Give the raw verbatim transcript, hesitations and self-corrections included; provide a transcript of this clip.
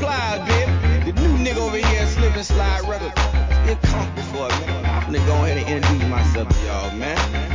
Plies, baby. The new nigga over here, Slip and Slide Records. Get comfortable for it, man. I'm finna go ahead and introduce myself to y'all, man.